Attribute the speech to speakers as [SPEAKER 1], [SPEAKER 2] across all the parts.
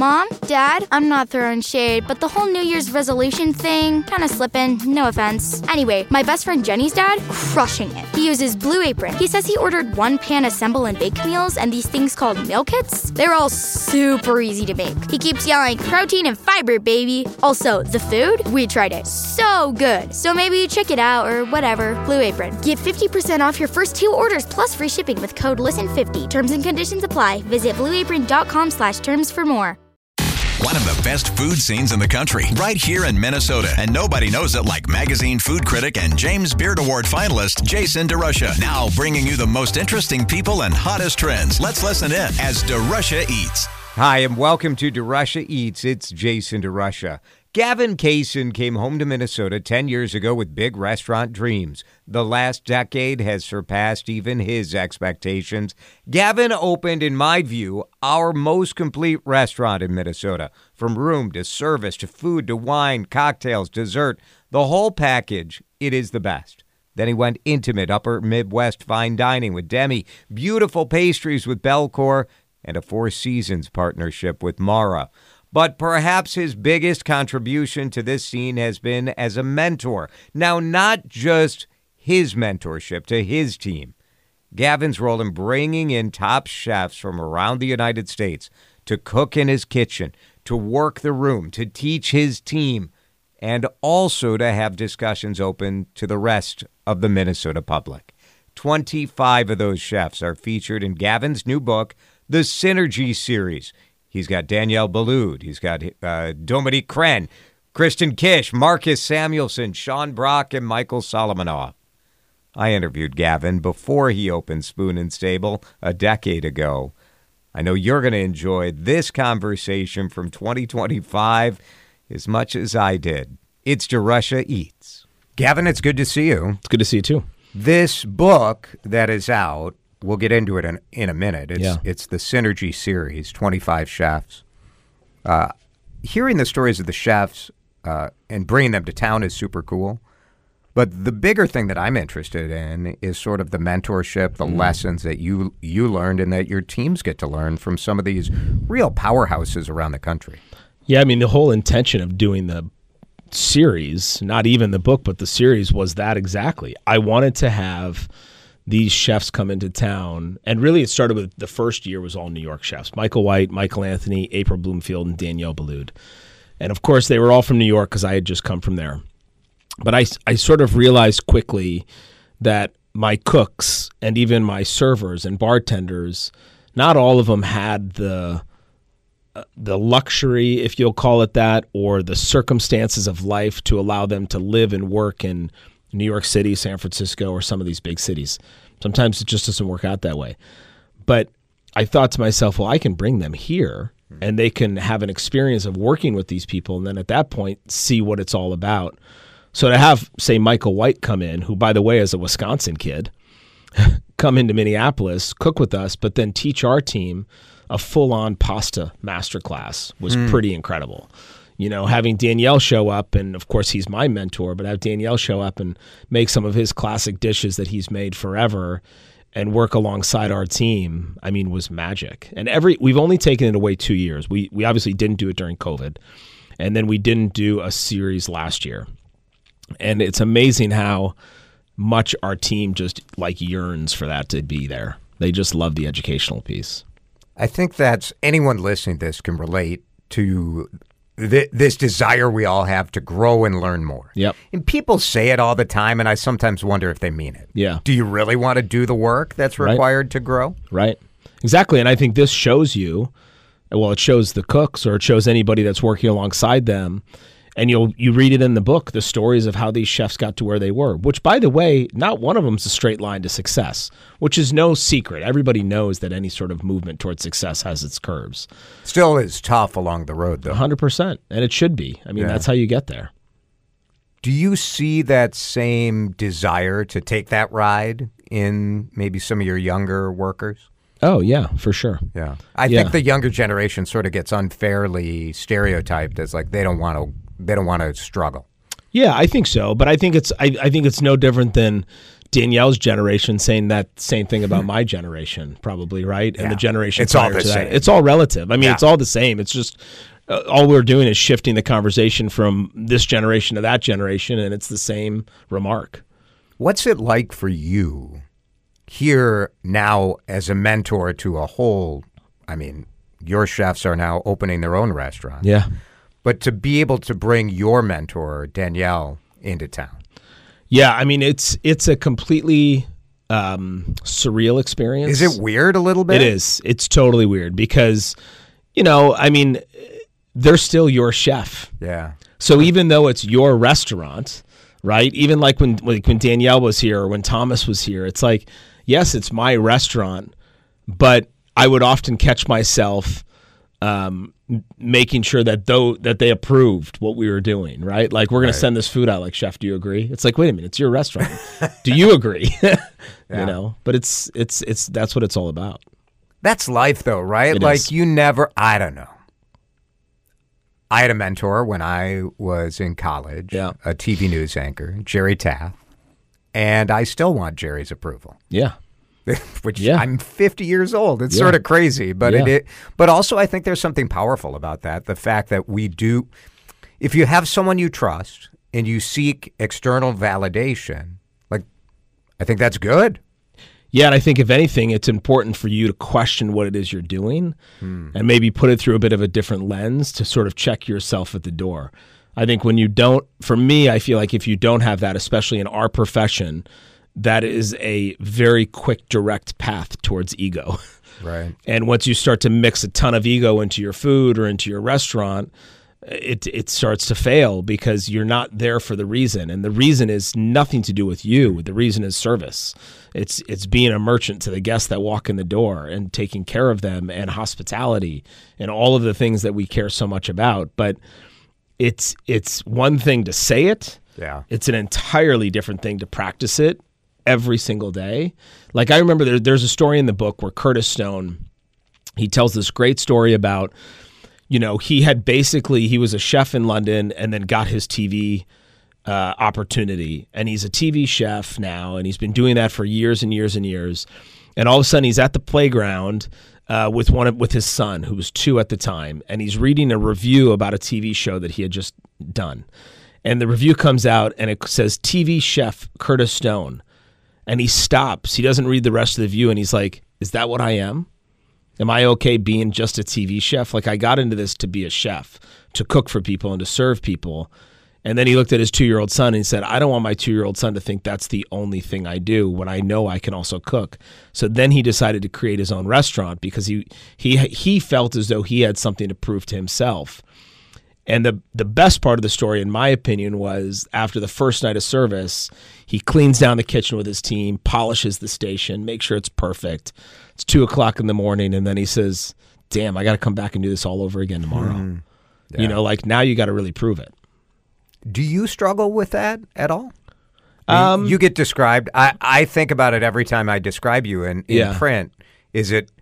[SPEAKER 1] Mom, Dad, I'm not throwing shade, but the whole New Year's resolution thing, kind of slipping, no offense. Anyway, my best friend Jenny's dad, crushing it. He uses Blue Apron. He says he ordered 1-pan assemble and bake meals and these things called meal kits. They're all super easy to make. He keeps yelling, protein and fiber, baby. Also, the food, we tried it. So good. So maybe check it out or whatever. Blue Apron. Get 50% off your first 2 orders plus free shipping with code LISTEN50. Terms and conditions apply. Visit blueapron.com/terms for more.
[SPEAKER 2] One of the best food scenes in the country, right here in Minnesota. And nobody knows it like magazine food critic and James Beard Award finalist Jason DeRusha. Now bringing you the most interesting people and hottest trends. Let's listen in as DeRusha Eats.
[SPEAKER 3] Hi, and welcome to DeRusha Eats. It's Jason DeRusha. Gavin Kaysen came home to Minnesota 10 years ago with big restaurant dreams. The last decade has surpassed even his expectations. Gavin opened, in my view, our most complete restaurant in Minnesota. From room to service to food to wine, cocktails, dessert, the whole package, it is the best. Then he went intimate upper Midwest fine dining with Demi, beautiful pastries with Belcourt, and a Four Seasons partnership with Mara. But perhaps his biggest contribution to this scene has been as a mentor. Now, not just his mentorship to his team. Gavin's role in bringing in top chefs from around the United States to cook in his kitchen, to work the room, to teach his team, and also to have discussions open to the rest of the Minnesota public. 25 of those chefs are featured in Gavin's new book, The Synergy Series. He's got Danielle Boulud. He's got Dominique Crenn, Kristen Kish, Marcus Samuelson, Sean Brock, and Michael Solomonoff. I interviewed Gavin before he opened Spoon and Stable a decade ago. I know you're going to enjoy this conversation from 2025 as much as I did. It's DeRusha Eats. Gavin, it's good to see you.
[SPEAKER 4] It's good to see you, too.
[SPEAKER 3] This book that is out, we'll get into it in a minute. It's the Synergy Series, 25 chefs. Hearing the stories of the chefs and bringing them to town is super cool. But the bigger thing that I'm interested in is sort of the mentorship, the lessons that you learned and that your teams get to learn from some of these real powerhouses around the country.
[SPEAKER 4] Yeah, I mean, the whole intention of doing the series, not even the book, but the series was that exactly. I wanted to have these chefs come into town, and really it started with the first year was all New York chefs. Michael White, Michael Anthony, April Bloomfield, and Danielle Boulud. And of course, they were all from New York because I had just come from there. But I sort of realized quickly that my cooks and even my servers and bartenders, not all of them had the luxury, if you'll call it that, or the circumstances of life to allow them to live and work in New York City, San Francisco, or some of these big cities. Sometimes it just doesn't work out that way. But I thought to myself, well, I can bring them here and they can have an experience of working with these people and then at that point see what it's all about. So to have, say, Michael White come in, who, by the way, is a Wisconsin kid, come into Minneapolis, cook with us, but then teach our team a full-on pasta masterclass was pretty incredible. You know, having Danielle show up, and of course he's my mentor, but have Danielle show up and make some of his classic dishes that he's made forever and work alongside our team, I mean, was magic. And we've only taken it away 2 years. We obviously didn't do it during COVID, and then we didn't do a series last year. And it's amazing how much our team just like yearns for that to be there. They just love the educational piece.
[SPEAKER 3] I think that's anyone listening to this can relate to this desire we all have to grow and learn more.
[SPEAKER 4] Yep.
[SPEAKER 3] And people say it all the time, and I sometimes wonder if they mean it.
[SPEAKER 4] Yeah.
[SPEAKER 3] Do you really want to do the work that's required to grow?
[SPEAKER 4] Right. Exactly. And I think this shows you, well, it shows the cooks or it shows anybody that's working alongside them. And you read it in the book, the stories of how these chefs got to where they were, which, by the way, not one of them is a straight line to success, which is no secret. Everybody knows that any sort of movement towards success has its curves.
[SPEAKER 3] Still is tough along the road, though.
[SPEAKER 4] 100%. And it should be. I mean, that's how you get there.
[SPEAKER 3] Do you see that same desire to take that ride in maybe some of your younger workers?
[SPEAKER 4] Oh, yeah, for sure.
[SPEAKER 3] Yeah. I think the younger generation sort of gets unfairly stereotyped as like they don't want to struggle.
[SPEAKER 4] Yeah, I think so. But I think it's no different than Danielle's generation saying that same thing about my generation, probably, right? And the generation
[SPEAKER 3] it's all
[SPEAKER 4] prior
[SPEAKER 3] the
[SPEAKER 4] to that.
[SPEAKER 3] same.
[SPEAKER 4] It's all relative. I mean, it's all the same. It's just all we're doing is shifting the conversation from this generation to that generation, and it's the same remark.
[SPEAKER 3] What's it like for you here now as a mentor to a whole, I mean, your chefs are now opening their own restaurant.
[SPEAKER 4] Yeah.
[SPEAKER 3] But to be able to bring your mentor, Danielle, into town.
[SPEAKER 4] Yeah, I mean, it's a completely surreal experience.
[SPEAKER 3] Is it weird a little bit?
[SPEAKER 4] It is. It's totally weird because, I mean, they're still your chef.
[SPEAKER 3] Yeah.
[SPEAKER 4] So even though it's your restaurant, right? Even like when Danielle was here or when Thomas was here, it's like, yes, it's my restaurant, but I would often catch myself making sure that they approved what we were doing, right? Like, we're going to send this food out. Like, chef, do you agree? It's like, wait a minute, it's your restaurant. Do you agree? But it's that's what it's all about.
[SPEAKER 3] That's life, though, right?
[SPEAKER 4] It
[SPEAKER 3] like
[SPEAKER 4] is.
[SPEAKER 3] you never. I don't know. I had a mentor when I was in college, a TV news anchor, Jerry Taft, and I still want Jerry's approval.
[SPEAKER 4] Yeah.
[SPEAKER 3] Which I'm 50 years old. It's sort of crazy, but but also I think there's something powerful about that. The fact that we do, if you have someone you trust and you seek external validation, like, I think that's good.
[SPEAKER 4] Yeah, and I think if anything, it's important for you to question what it is you're doing and maybe put it through a bit of a different lens to sort of check yourself at the door. I think when you don't, for me, I feel like if you don't have that, especially in our profession, that is a very quick, direct path towards ego.
[SPEAKER 3] Right.
[SPEAKER 4] And once you start to mix a ton of ego into your food or into your restaurant, it starts to fail because you're not there for the reason. And the reason is nothing to do with you. The reason is service. It's being a merchant to the guests that walk in the door and taking care of them and hospitality and all of the things that we care so much about. But it's one thing to say it.
[SPEAKER 3] Yeah.
[SPEAKER 4] It's an entirely different thing to practice it every single day. Like, I remember there's a story in the book where Curtis Stone, he tells this great story about, he was a chef in London and then got his TV opportunity. And he's a TV chef now, and he's been doing that for years and years and years. And all of a sudden he's at the playground with his son, who was 2 at the time, and he's reading a review about a TV show that he had just done. And the review comes out and it says TV chef Curtis Stone. And he stops. He doesn't read the rest of the review, and he's like, is that what I am? Am I okay being just a TV chef? Like, I got into this to be a chef, to cook for people and to serve people. And then he looked at his 2-year-old son and he said, I don't want my 2-year-old son to think that's the only thing I do when I know I can also cook. So then he decided to create his own restaurant because he felt as though he had something to prove to himself. And the best part of the story, in my opinion, was after the first night of service, he cleans down the kitchen with his team, polishes the station, makes sure it's perfect. It's 2:00 in the morning, and then he says, damn, I got to come back and do this all over again tomorrow. Yeah. Like, now you got to really prove it.
[SPEAKER 3] Do you struggle with that at all? You get described. I think about it every time I describe you in print. Is it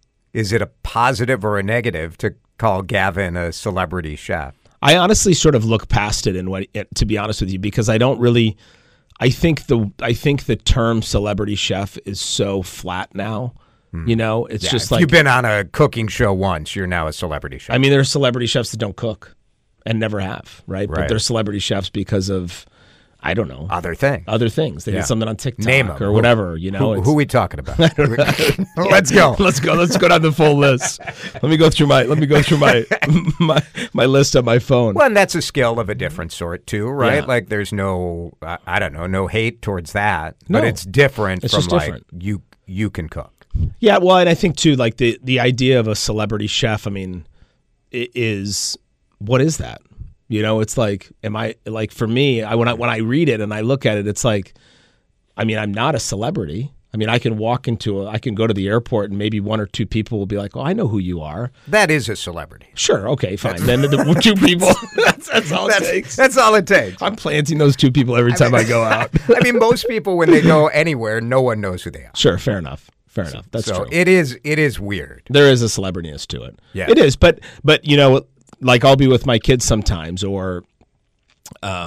[SPEAKER 3] a positive or a negative to call Gavin a celebrity chef?
[SPEAKER 4] I honestly sort of look past it, to be honest with you, because I don't really. I think the term celebrity chef is so flat now. It's just like,
[SPEAKER 3] if you've been on a cooking show once, you're now a celebrity chef.
[SPEAKER 4] I mean, there are celebrity chefs that don't cook and never have, right? But they're celebrity chefs because of, I don't know,
[SPEAKER 3] other things.
[SPEAKER 4] They did something on TikTok
[SPEAKER 3] Name 'em.
[SPEAKER 4] or whatever.
[SPEAKER 3] Who are we talking about? Let's go.
[SPEAKER 4] Let's go down the full list. Let me go through my my list on my phone.
[SPEAKER 3] Well, and that's a skill of a different sort too, right?
[SPEAKER 4] Yeah.
[SPEAKER 3] Like, there's no no hate towards that,
[SPEAKER 4] No.
[SPEAKER 3] but it's different
[SPEAKER 4] It's
[SPEAKER 3] from
[SPEAKER 4] just
[SPEAKER 3] like
[SPEAKER 4] different.
[SPEAKER 3] you can cook.
[SPEAKER 4] Yeah, well, and I think too, like the idea of a celebrity chef. I mean, it is, what is that? It's like, for me, when I read it and I look at it, it's like, I mean, I'm not a celebrity. I mean, I can I can go to the airport and maybe 1 or 2 people will be like, oh, I know who you are.
[SPEAKER 3] That is a celebrity.
[SPEAKER 4] Sure. Okay, fine. Then the 2 people, that's all it takes.
[SPEAKER 3] That's all it takes.
[SPEAKER 4] I'm planting those 2 people every time I go out.
[SPEAKER 3] I mean, most people, when they go anywhere, no one knows who they are.
[SPEAKER 4] Sure. Fair enough. That's
[SPEAKER 3] so
[SPEAKER 4] true.
[SPEAKER 3] It is weird.
[SPEAKER 4] There is a celebrityness to it.
[SPEAKER 3] Yeah.
[SPEAKER 4] It is. But like, I'll be with my kids sometimes, or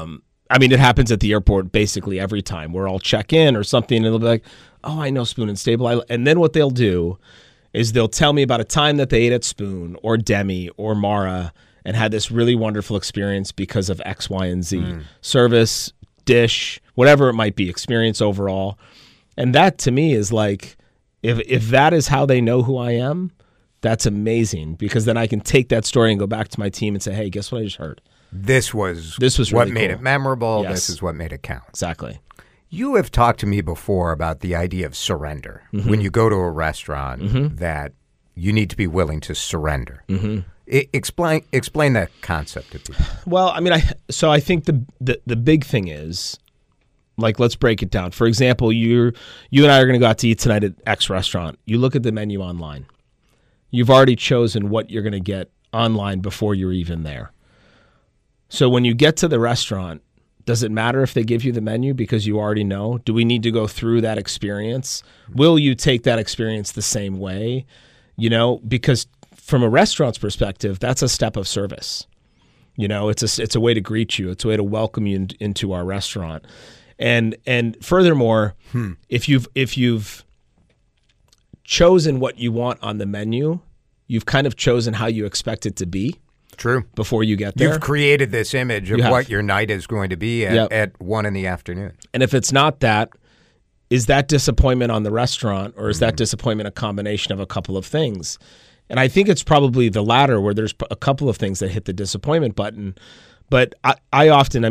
[SPEAKER 4] I mean, it happens at the airport basically every time. We're all check in or something, and they'll be like, "Oh, I know Spoon and Stable." And then what they'll do is they'll tell me about a time that they ate at Spoon or Demi or Mara and had this really wonderful experience because of X, Y, and Z. Service, dish, whatever it might be, experience overall. And that to me is like, if that is how they know who I am, that's amazing, because then I can take that story and go back to my team and say, "Hey, guess what I just heard?
[SPEAKER 3] This was
[SPEAKER 4] really
[SPEAKER 3] what made
[SPEAKER 4] cool.
[SPEAKER 3] it memorable.
[SPEAKER 4] Yes.
[SPEAKER 3] This is what made it count."
[SPEAKER 4] Exactly.
[SPEAKER 3] You have talked to me before about the idea of surrender. When you go to a restaurant, that you need to be willing to surrender. Explain that concept to people.
[SPEAKER 4] Well, I mean, I think the big thing is, like, let's break it down. For example, you and I are going to go out to eat tonight at X restaurant. You look at the menu online. You've already chosen what you're going to get online before you're even there. So when you get to the restaurant, does it matter if they give you the menu because you already know? Do we need to go through that experience? Will you take that experience the same way? Because from a restaurant's perspective, that's a step of service. It's a way to greet you. It's a way to welcome you into our restaurant. And furthermore, if you've chosen what you want on the menu, you've kind of chosen how you expect it to be.
[SPEAKER 3] True.
[SPEAKER 4] Before you get there.
[SPEAKER 3] You've created this image of what your night is going to be at 1 in the afternoon.
[SPEAKER 4] And if it's not that, is that disappointment on the restaurant, or is that disappointment a combination of a couple of things? And I think it's probably the latter, where there's a couple of things that hit the disappointment button. But I often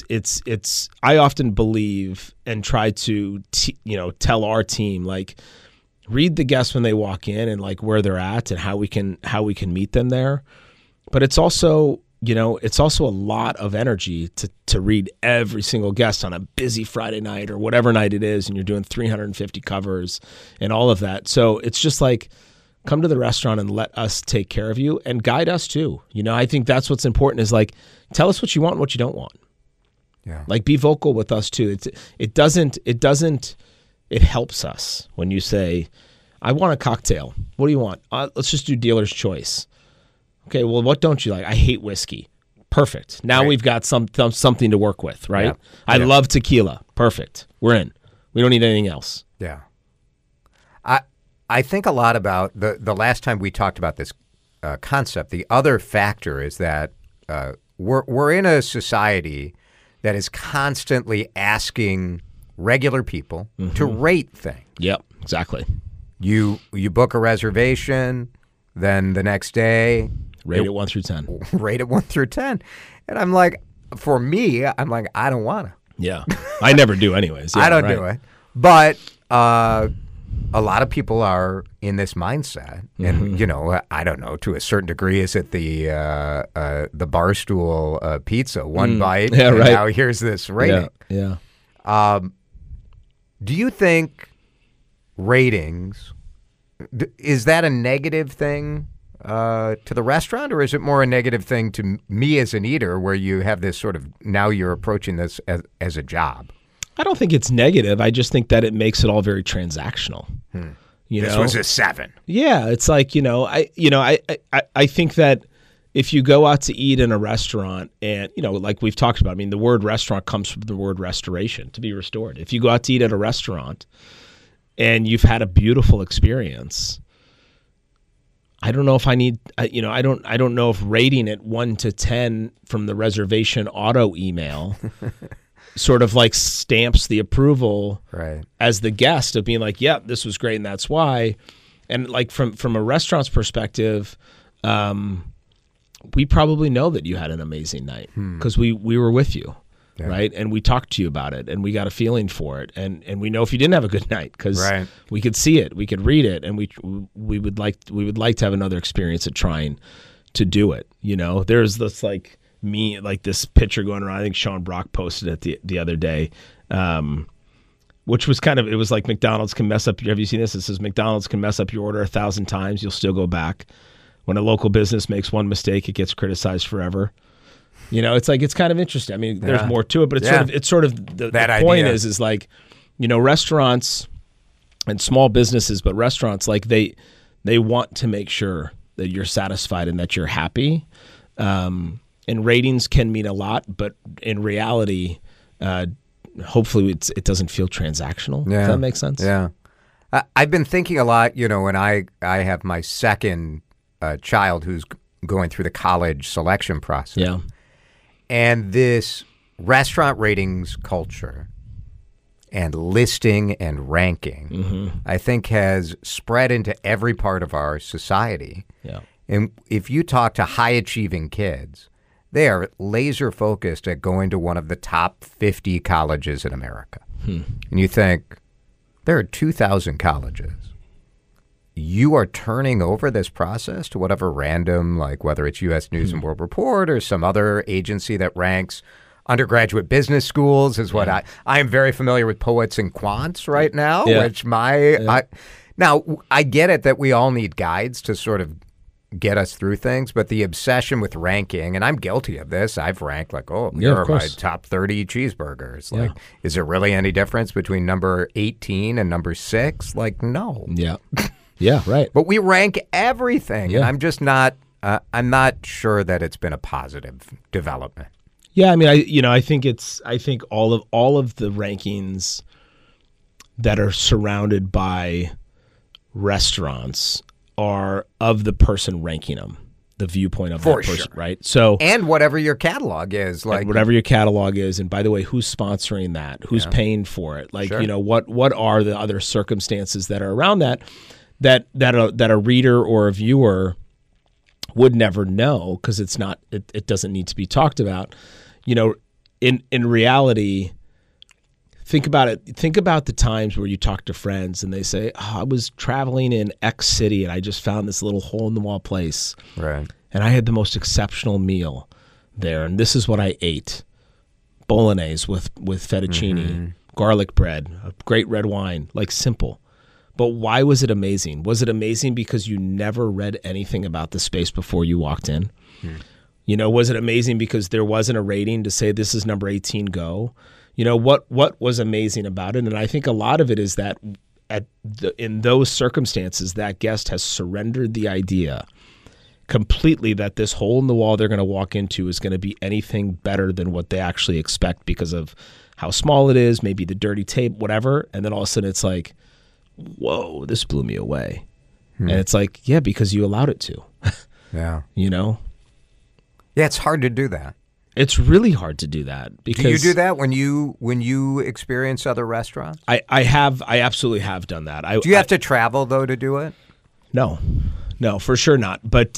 [SPEAKER 4] believe and try to tell our team, like, read the guests when they walk in and like where they're at and how we can meet them there. But it's also, a lot of energy to read every single guest on a busy Friday night or whatever night it is, and you're doing 350 covers and all of that. So it's just like, come to the restaurant and let us take care of you and guide us too. I think that's what's important, is like, tell us what you want and what you don't want.
[SPEAKER 3] Yeah.
[SPEAKER 4] Like, be vocal with us too. It helps us when you say, "I want a cocktail. What do you want? Let's just do dealer's choice." Okay, well, what don't you like? "I hate whiskey." Perfect. Now we've got something to work with, right?
[SPEAKER 3] Yeah.
[SPEAKER 4] I love tequila. Perfect. We're in. We don't need anything else.
[SPEAKER 3] Yeah. I think a lot about the last time we talked about this concept. The other factor is that we're in a society that is constantly asking regular people to rate things.
[SPEAKER 4] Yep, exactly.
[SPEAKER 3] You book a reservation, then the next day,
[SPEAKER 4] rate it 1 through 10.
[SPEAKER 3] Rate it 1 through 10. And I'm like, for me, I don't want to.
[SPEAKER 4] Yeah. I never do anyways. Yeah,
[SPEAKER 3] I don't do it. But a lot of people are in this mindset. And, I don't know, to a certain degree, is it the Barstool pizza, one bite, and now here's this rating.
[SPEAKER 4] Yeah.
[SPEAKER 3] Do you think ratings, is that a negative thing to the restaurant, or is it more a negative thing to me as an eater, where you have this sort of, now you're approaching this as a job?
[SPEAKER 4] I don't think it's negative. I just think that it makes it all very transactional.
[SPEAKER 3] This was a 7.
[SPEAKER 4] Yeah, it's like, I think that if you go out to eat in a restaurant and, like we've talked about, I mean, the word restaurant comes from the word restoration, to be restored. If you go out to eat at a restaurant and you've had a beautiful experience, I don't know if I need, I don't know if rating it 1 to 10 from the reservation auto email sort of like stamps the approval as the guest of being like, "Yep, this was great and that's why." And like from a restaurant's perspective, we probably know that you had an amazing night because we were with you. Yeah. Right. And we talked to you about it and we got a feeling for it. And we know if you didn't have a good night because we could see it, we could read it, and we would like to have another experience at trying to do it. There's this this picture going around. I think Sean Brock posted it the other day, which was it was like McDonald's can mess up. Have you seen this? It says McDonald's can mess up your order 1,000 times. You'll still go back. When a local business makes one mistake, it gets criticized forever. It's like, it's kind of interesting. I mean, there's more to it, but it's sort of the point is like, restaurants and small businesses, but restaurants, like they want to make sure that you're satisfied and that you're happy. And ratings can mean a lot, but in reality, Hopefully it doesn't feel transactional.
[SPEAKER 3] Yeah.
[SPEAKER 4] Does that make sense?
[SPEAKER 3] Yeah. I've been thinking a lot, when I have my second child who's going through the college selection process.
[SPEAKER 4] Yeah.
[SPEAKER 3] And this restaurant ratings culture and listing and ranking, I think has spread into every part of our society.
[SPEAKER 4] Yeah.
[SPEAKER 3] And if you talk to high-achieving kids, they are laser-focused at going to one of the top 50 colleges in America. And you think, there are 2,000 colleges. You are turning over this process to whatever random, like whether it's U.S. News and World Report or some other agency that ranks undergraduate business schools is what I am very familiar with Poets and Quants right now, which now I get it that we all need guides to sort of get us through things, but the obsession with ranking, and I'm guilty of this, I've ranked like, here are my top 30 cheeseburgers. Like, is there really any difference between number 18 and number 6? Like, no.
[SPEAKER 4] Yeah. Yeah, right.
[SPEAKER 3] But we rank everything, and I'm just not, I'm not sure that it's been a positive development.
[SPEAKER 4] Yeah, I mean, I think all of the rankings that are surrounded by restaurants are of the person ranking them, the viewpoint of that person, right? So,
[SPEAKER 3] and whatever your catalog is, like
[SPEAKER 4] whatever your catalog is, and by the way, who's sponsoring that? Who's paying for it? Like, what are the other circumstances that are around that a reader or a viewer would never know because it's not. It doesn't need to be talked about. In reality. Think about it. Think about the times where you talk to friends and they say, I was traveling in X city and I just found this little hole-in-the-wall place.
[SPEAKER 3] Right.
[SPEAKER 4] And I had the most exceptional meal there. And this is what I ate. Bolognese with fettuccine, garlic bread, a great red wine, like simple. But why was it amazing? Was it amazing because you never read anything about the space before you walked in? Was it amazing because there wasn't a rating to say this is number 18, go? What was amazing about it, and I think a lot of it is that in those circumstances, that guest has surrendered the idea completely that this hole in the wall they're going to walk into is going to be anything better than what they actually expect because of how small it is, maybe the dirty tape, whatever, and then all of a sudden it's like, whoa, this blew me away. And it's like, yeah, because you allowed it to.
[SPEAKER 3] Yeah.
[SPEAKER 4] Yeah,
[SPEAKER 3] it's hard to do that.
[SPEAKER 4] It's really hard to do that because
[SPEAKER 3] do you do that when you experience other restaurants?
[SPEAKER 4] I absolutely have done that.
[SPEAKER 3] Do you have to travel though to do it?
[SPEAKER 4] No, for sure not. But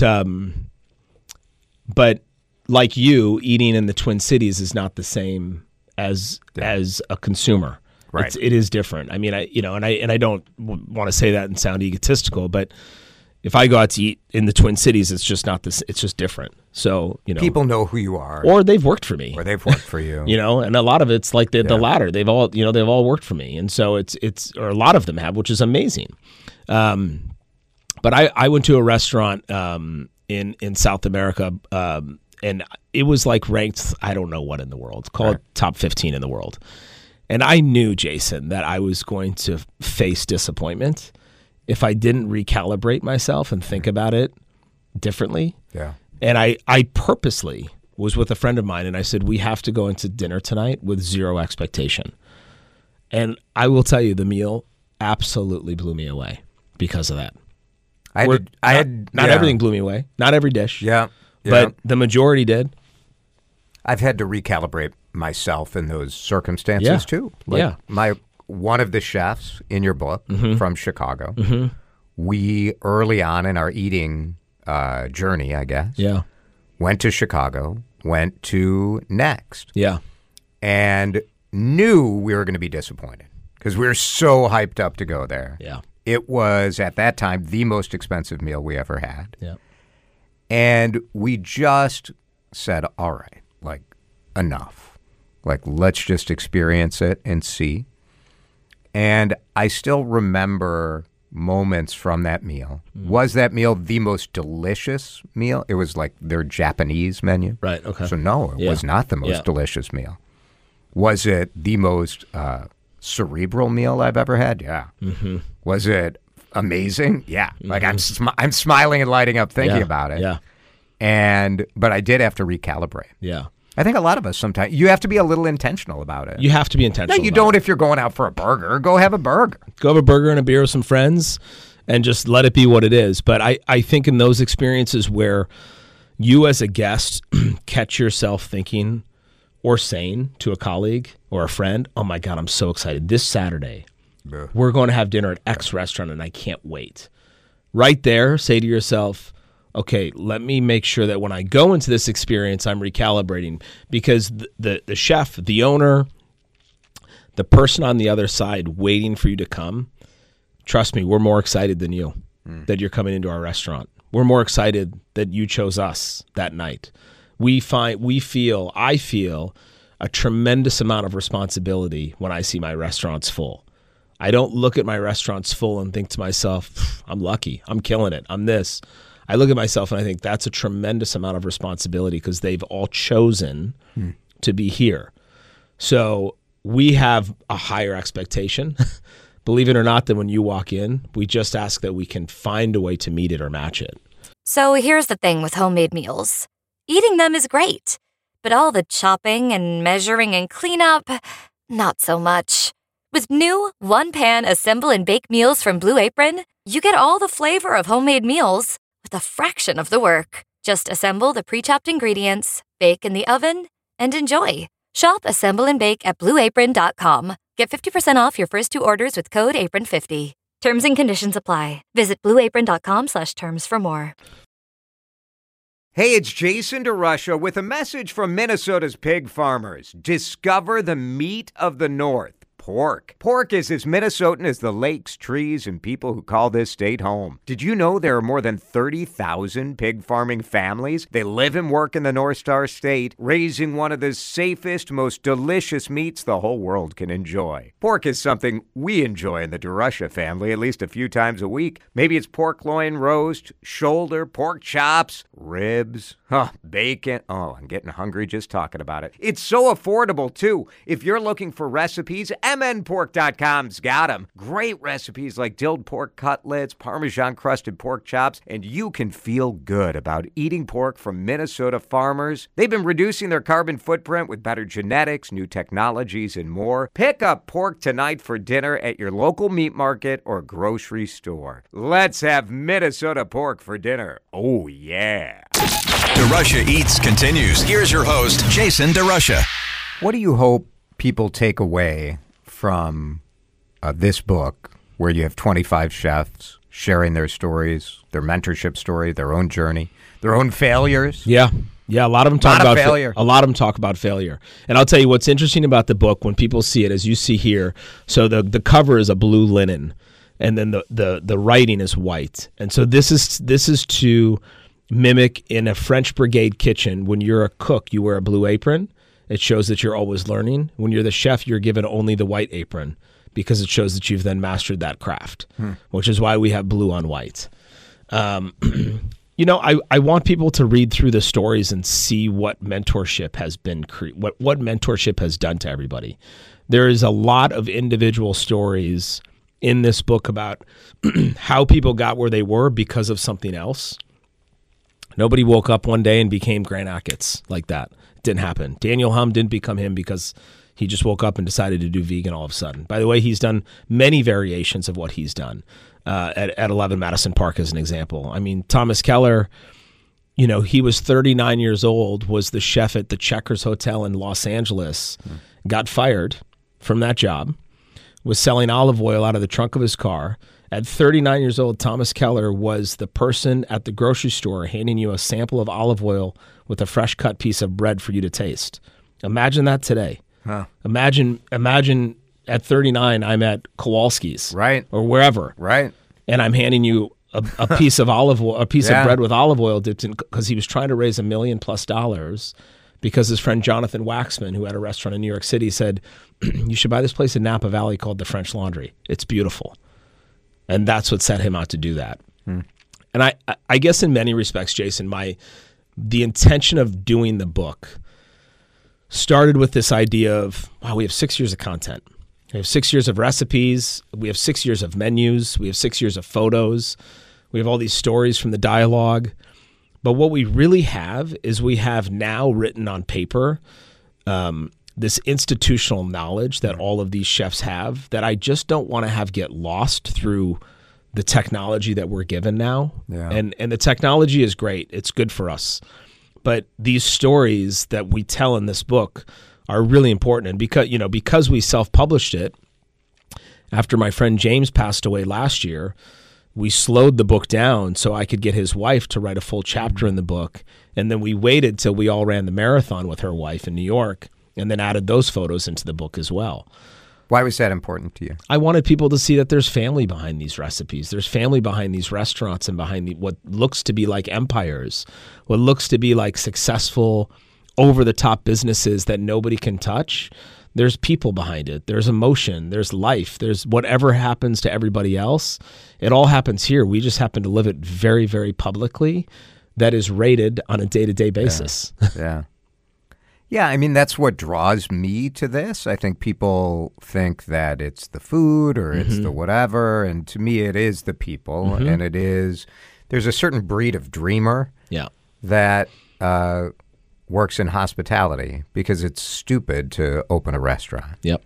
[SPEAKER 4] like you, eating in the Twin Cities is not the same as a consumer.
[SPEAKER 3] Right.
[SPEAKER 4] It is different. I mean, I don't want to say that and sound egotistical, but if I go out to eat in the Twin Cities, it's just not this. It's just different. So
[SPEAKER 3] people know who you are,
[SPEAKER 4] or they've worked for me,
[SPEAKER 3] or they've worked for you.
[SPEAKER 4] And a lot of it's like the latter. They've all worked for me, and so it's or a lot of them have, which is amazing. But I went to a restaurant in South America, and it was like ranked I don't know what in the world, called top 15 in the world, and I knew, Jason, that I was going to face disappointment if I didn't recalibrate myself and think about it differently.
[SPEAKER 3] Yeah.
[SPEAKER 4] And I purposely was with a friend of mine and I said, we have to go into dinner tonight with zero expectation. And I will tell you, the meal absolutely blew me away because of that. Not everything blew me away. Not every dish.
[SPEAKER 3] Yeah.
[SPEAKER 4] But the majority did.
[SPEAKER 3] I've had to recalibrate myself in those circumstances too. One of the chefs in your book from Chicago, we early on in our eating journey, I guess, went to Chicago, went to Next, and knew we were going to be disappointed because we were so hyped up to go there.
[SPEAKER 4] Yeah.
[SPEAKER 3] It was, at that time, the most expensive meal we ever had.
[SPEAKER 4] Yeah.
[SPEAKER 3] And we just said, all right, like, enough. Like, let's just experience it and see. And I still remember moments from that meal. Was that meal the most delicious meal? It was like their Japanese menu.
[SPEAKER 4] Right, okay.
[SPEAKER 3] So no, it was not the most delicious meal. Was it the most cerebral meal I've ever had? Yeah. Was it amazing? Yeah. Like I'm smiling and lighting up thinking about it.
[SPEAKER 4] Yeah.
[SPEAKER 3] But I did have to recalibrate.
[SPEAKER 4] Yeah.
[SPEAKER 3] I think a lot of us sometimes, you have to be a little intentional about it.
[SPEAKER 4] You have to be intentional.
[SPEAKER 3] No, you
[SPEAKER 4] about
[SPEAKER 3] don't
[SPEAKER 4] it.
[SPEAKER 3] if you're going out for a burger. Go have a burger.
[SPEAKER 4] Go have a burger and a beer with some friends and just let it be what it is. But I think in those experiences where you as a guest catch yourself thinking or saying to a colleague or a friend, oh my God, I'm so excited. This Saturday, we're going to have dinner at X restaurant and I can't wait. Right there, say to yourself, okay, let me make sure that when I go into this experience, I'm recalibrating, because the chef, the owner, the person on the other side waiting for you to come, trust me, we're more excited than you that you're coming into our restaurant. We're more excited that you chose us that night. I feel a tremendous amount of responsibility when I see my restaurants full. I don't look at my restaurants full and think to myself, I'm lucky, I'm killing it, I'm this. I look at myself and I think that's a tremendous amount of responsibility because they've all chosen to be here. So we have a higher expectation, believe it or not, than when you walk in. We just ask that we can find a way to meet it or match it.
[SPEAKER 5] So here's the thing with homemade meals. Eating them is great, but all the chopping and measuring and cleanup, not so much. With new one-pan assemble and bake meals from Blue Apron, you get all the flavor of homemade meals with a fraction of the work. Just assemble the pre-chopped ingredients, bake in the oven, and enjoy. Shop Assemble and Bake at BlueApron.com. Get 50% off your first 2 orders with code APRON50. Terms and conditions apply. Visit BlueApron.com/terms for more.
[SPEAKER 3] Hey, it's Jason DeRusha with a message from Minnesota's pig farmers. Discover the meat of the North. Pork. Pork is as Minnesotan as the lakes, trees, and people who call this state home. Did you know there are more than 30,000 pig farming families? They live and work in the North Star State, raising one of the safest, most delicious meats the whole world can enjoy. Pork is something we enjoy in the DeRusha family at least a few times a week. Maybe it's pork loin roast, shoulder, pork chops, ribs, bacon. Oh, I'm getting hungry just talking about it. It's so affordable, too. If you're looking for recipes, MNPork.com's got them. Great recipes like dilled pork cutlets, Parmesan-crusted pork chops, and you can feel good about eating pork from Minnesota farmers. They've been reducing their carbon footprint with better genetics, new technologies, and more. Pick up pork tonight for dinner at your local meat market or grocery store. Let's have Minnesota pork for dinner. Oh, yeah.
[SPEAKER 2] DeRusha Eats continues. Here's your host, Jason DeRusha.
[SPEAKER 3] What do you hope people take away from this book, where you have 25 chefs sharing their stories, their mentorship story, their own journey, their own failures?
[SPEAKER 4] Yeah, a lot of them talk about failure. A lot of them talk about failure. And I'll tell you what's interesting about the book when people see it, as you see here. So the cover is a blue linen, and then the writing is white. And so this is to mimic in a French Brigade kitchen. When you're a cook, you wear a blue apron. It shows that you're always learning. When you're the chef, you're given only the white apron because it shows that you've then mastered that craft, which is why we have blue on white. I want people to read through the stories and see what mentorship has been, what mentorship has done to everybody. There is a lot of individual stories in this book about how people got where they were because of something else. Nobody woke up one day and became Grant Achatz like that. It didn't happen. Daniel Humm didn't become him because he just woke up and decided to do vegan all of a sudden. By the way, he's done many variations of what he's done at 11 Madison Park as an example. I mean, Thomas Keller, he was 39 years old, was the chef at the Checkers Hotel in Los Angeles, got fired from that job, was selling olive oil out of the trunk of his car. At 39 years old, Thomas Keller was the person at the grocery store handing you a sample of olive oil with a fresh cut piece of bread for you to taste. Imagine that today. Huh. Imagine at 39, I'm at Kowalski's,
[SPEAKER 3] right,
[SPEAKER 4] or wherever,
[SPEAKER 3] right,
[SPEAKER 4] and I'm handing you a piece of olive oil, a piece of bread with olive oil dipped in, because he was trying to raise $1 million+ because his friend Jonathan Waxman, who had a restaurant in New York City, said, "You should buy this place in Napa Valley called the French Laundry. It's beautiful." And that's what set him out to do that. And I guess in many respects, Jason, the intention of doing the book started with this idea of, wow, we have 6 years of content. We have 6 years of recipes. We have 6 years of menus. We have 6 years of photos. We have all these stories from the dialogue. But what we really have is we have now written on paper this institutional knowledge that all of these chefs have that I just don't want to have get lost through the technology that we're given now.
[SPEAKER 3] Yeah.
[SPEAKER 4] And the technology is great. It's good for us. But these stories that we tell in this book are really important. And because we self-published it, after my friend James passed away last year, we slowed the book down so I could get his wife to write a full chapter in the book. And then we waited till we all ran the marathon with her wife in New York and then added those photos into the book as well.
[SPEAKER 3] Why was that important to you?
[SPEAKER 4] I wanted people to see that there's family behind these recipes. There's family behind these restaurants and behind what looks to be like empires, what looks to be like successful, over-the-top businesses that nobody can touch. There's people behind it. There's emotion. There's life. There's whatever happens to everybody else. It all happens here. We just happen to live it very, very publicly. That is rated on a day-to-day basis.
[SPEAKER 3] Yeah. Yeah, I mean, that's what draws me to this. I think people think that it's the food or it's the whatever. And to me, it is the people. And there's a certain breed of dreamer that works in hospitality because it's stupid to open a restaurant.
[SPEAKER 4] Yep.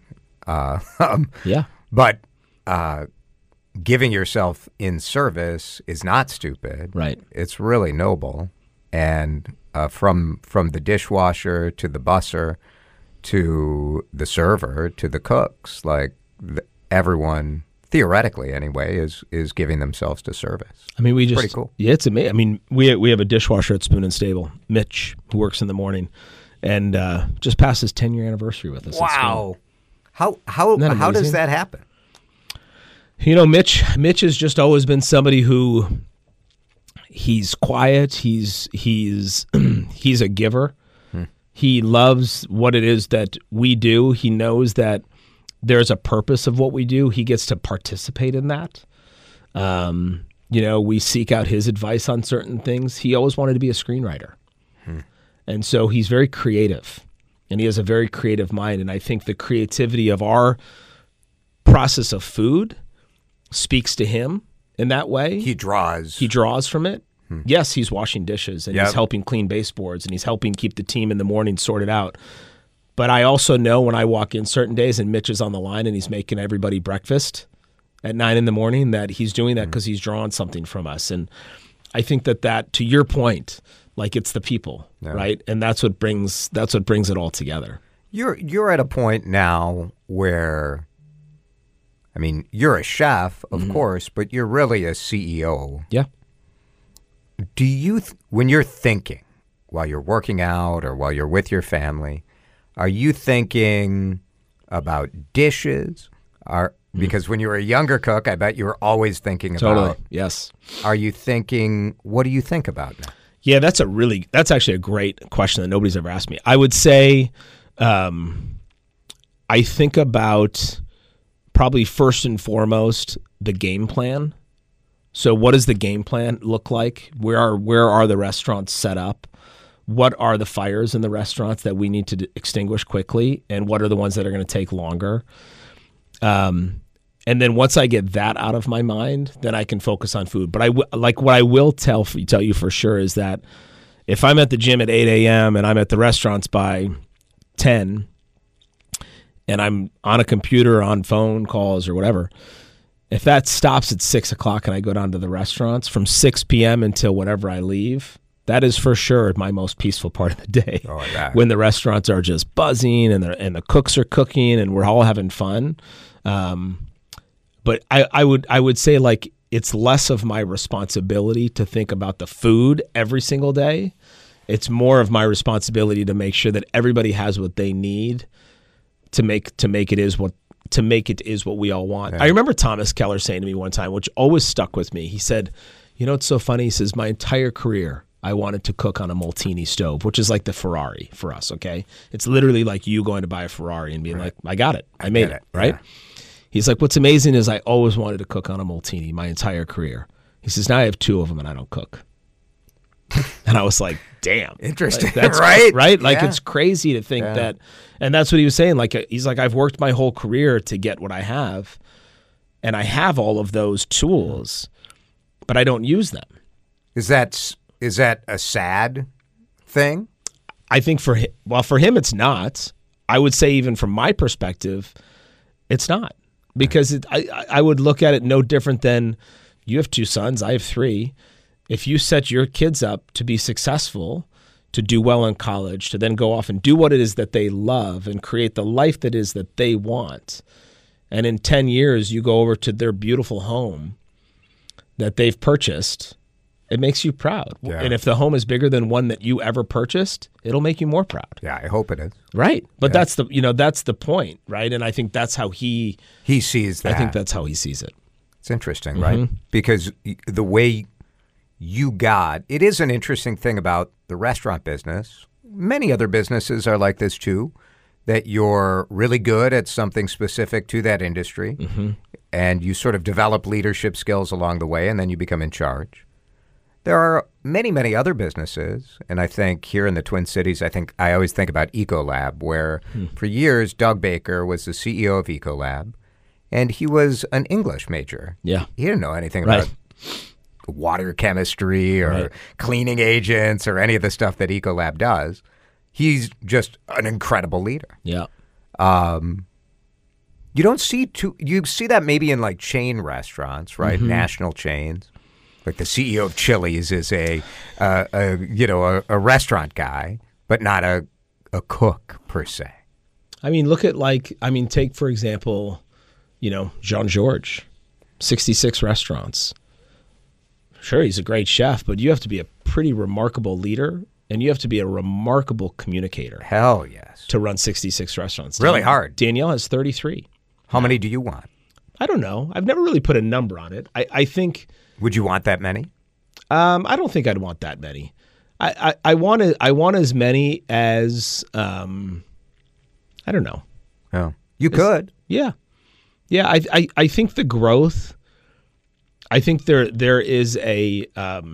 [SPEAKER 3] But giving yourself in service is not stupid.
[SPEAKER 4] Right.
[SPEAKER 3] It's really noble. And from the dishwasher to the busser to the server to the cooks, like everyone, theoretically anyway, is giving themselves to service.
[SPEAKER 4] I mean,
[SPEAKER 3] pretty cool.
[SPEAKER 4] Yeah, it's amazing. I mean, we have a dishwasher at Spoon and Stable, Mitch, who works in the morning, and just passed his 10-year anniversary with us.
[SPEAKER 3] Wow. How does that happen?
[SPEAKER 4] You know, Mitch has just always been somebody who he's quiet. He's a giver. He loves what it is that we do. He knows that there's a purpose of what we do. He gets to participate in that. We seek out his advice on certain things. He always wanted to be a screenwriter. And so he's very creative, and he has a very creative mind. And I think the creativity of our process of food speaks to him in that way.
[SPEAKER 3] He draws
[SPEAKER 4] from it. Yes, he's washing dishes, and he's helping clean baseboards, and he's helping keep the team in the morning sorted out. But I also know when I walk in certain days and Mitch is on the line and he's making everybody breakfast at 9 a.m. that he's doing that because he's drawing something from us. And I think that to your point, like it's the people, right? And that's what brings it all together.
[SPEAKER 3] You're at a point now where, I mean, you're a chef, of course, but you're really a CEO.
[SPEAKER 4] Yeah.
[SPEAKER 3] Do you, when you're thinking, while you're working out or while you're with your family, are you thinking about dishes? Because when you were a younger cook, I bet you were always thinking about.
[SPEAKER 4] Yes.
[SPEAKER 3] Are you thinking? What do you think about now?
[SPEAKER 4] Yeah, that's actually a great question that nobody's ever asked me. I would say, I think about probably first and foremost the game plan. So, what does the game plan look like? Where are the restaurants set up? What are the fires in the restaurants that we need to extinguish quickly, and what are the ones that are going to take longer? And then once I get that out of my mind, then I can focus on food. But what I will tell you for sure is that if I'm at the gym at 8 a.m. and I'm at the restaurants by 10, and I'm on a computer, on phone calls or whatever, if that stops at 6 o'clock and I go down to the restaurants from 6 p.m. until whenever I leave, that is for sure my most peaceful part of the day.
[SPEAKER 3] Oh, yeah.
[SPEAKER 4] When the restaurants are just buzzing and the cooks are cooking and we're all having fun. But I would say like it's less of my responsibility to think about the food every single day. It's more of my responsibility to make sure that everybody has what they need to make it is what we all want. Yeah. I remember Thomas Keller saying to me one time, which always stuck with me. He said, "You know, it's so funny." He says, "My entire career, I wanted to cook on a Molteni stove," which is like the Ferrari for us, okay? It's literally like you going to buy a Ferrari and being like, "I got it. I made it," right? Yeah. He's like, "What's amazing is I always wanted to cook on a Molteni my entire career." He says, "Now I have 2 of them and I don't cook." And I was like, damn.
[SPEAKER 3] Interesting,
[SPEAKER 4] like, that's
[SPEAKER 3] right?
[SPEAKER 4] Right? Like, it's crazy to think that. And that's what he was saying. Like, he's like, I've worked my whole career to get what I have, and I have all of those tools, but I don't use them.
[SPEAKER 3] Is that is that a sad thing?
[SPEAKER 4] I think for him, it's not. I would say even from my perspective, it's not. Because I would look at it no different than you have 2 sons, I have 3. If you set your kids up to be successful, to do well in college, to then go off and do what it is that they love and create the life that is that they want, and in 10 years you go over to their beautiful home that they've purchased, it makes you proud.
[SPEAKER 3] Yeah.
[SPEAKER 4] And if the home is bigger than one that you ever purchased, it'll make you more proud.
[SPEAKER 3] Yeah, I hope it is.
[SPEAKER 4] Right. But that's the point, right? And I think that's how he
[SPEAKER 3] sees that.
[SPEAKER 4] I think that's how he sees it.
[SPEAKER 3] It's interesting, right? Because the way you got, it is an interesting thing about the restaurant business. Many other businesses are like this too, that you're really good at something specific to that industry, and you sort of develop leadership skills along the way, and then you become in charge. There are many, many other businesses, and I think here in the Twin Cities, I always think about Ecolab, where for years Doug Baker was the CEO of Ecolab, and he was an English major.
[SPEAKER 4] Yeah.
[SPEAKER 3] He didn't know anything about water chemistry or cleaning agents or any of the stuff that Ecolab does. He's just an incredible leader.
[SPEAKER 4] Yeah.
[SPEAKER 3] You don't see you see that maybe in like chain restaurants, right? National chains. Like the CEO of Chili's is a restaurant guy, but not a cook per se.
[SPEAKER 4] I mean, take for example, Jean-Georges, 66 restaurants. Sure, he's a great chef, but you have to be a pretty remarkable leader, and you have to be a remarkable communicator.
[SPEAKER 3] Hell yes.
[SPEAKER 4] To run 66 restaurants.
[SPEAKER 3] Really hard.
[SPEAKER 4] Danielle has 33.
[SPEAKER 3] How many do you want?
[SPEAKER 4] I don't know. I've never really put a number on it. I think.
[SPEAKER 3] Would you want that many?
[SPEAKER 4] I don't think I'd want that many. I want as many as I don't know.
[SPEAKER 3] Oh, you could.
[SPEAKER 4] Yeah. I think the growth. I think there is a.